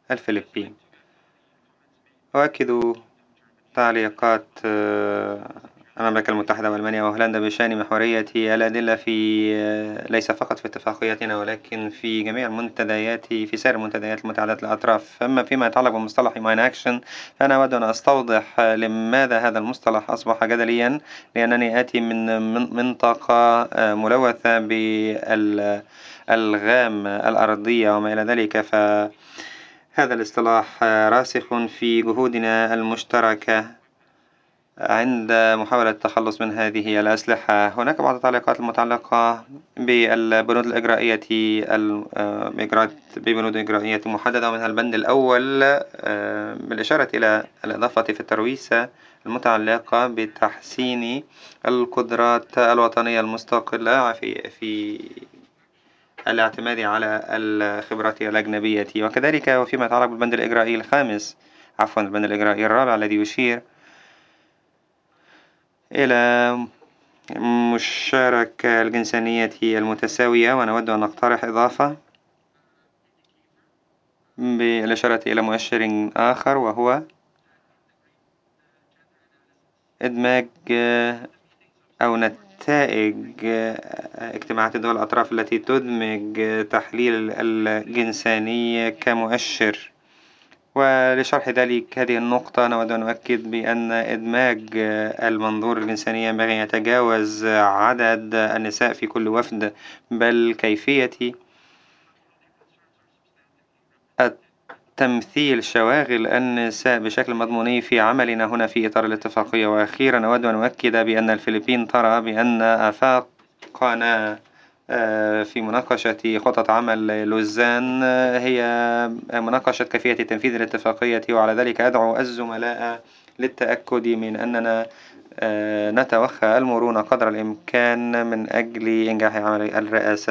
الفلبين. أؤكد تعليقات المملكة المتحدة وألمانيا وهولندا بشأن محورية الأدلة في ليس فقط في اتفاقياتنا ولكن في جميع المنتديات في سائر المنتديات المتعددة الأطراف. أما فيما يتعلق بمصطلح ماين أكشن فأنا أود أن أستوضح لماذا هذا المصطلح أصبح جدليا، لأنني آتي من منطقة ملوثة بالألغام الأرضية وما إلى ذلك، فهذا الاصطلاح راسخ في جهودنا المشتركة عند محاولة التخلص من هذه الأسلحة. هناك بعض التعليقات المتعلقة بالبنود الإجرائية ببنود إجرائية محددة، ومنها البند الأول بالإشارة إلى الإضافة في الترويسة المتعلقة بتحسين القدرات الوطنية المستقلة في الاعتماد على الخبرات الأجنبية، وكذلك وفيما يتعلق بالبند الإجرائي الخامس، عفوا البند الإجرائي الرابع الذي يشير إلى مشاركة الجنسانية المتساوية، ونود أن نقترح إضافة بالإشارة إلى مؤشر آخر وهو إدماج أو نتائج اجتماعات دول الأطراف التي تدمج تحليل الجنسانية كمؤشر. ولشرح ذلك هذه النقطة نود أن نؤكد بأن إدماج المنظور الجنساني ينبغي أن يتجاوز عدد النساء في كل وفد، بل كيفية تمثيل شواغل النساء بشكل مضموني في عملنا هنا في إطار الاتفاقية. وأخيرا نود أن نؤكد بأن الفلبين ترى بأن آفاقنا في مناقشة خطط عمل لوزان هي مناقشة كيفية تنفيذ الاتفاقية، وعلى ذلك أدعو الزملاء للتأكد من أننا نتوخى المرونة قدر الإمكان من أجل إنجاح عمل الرئاسة.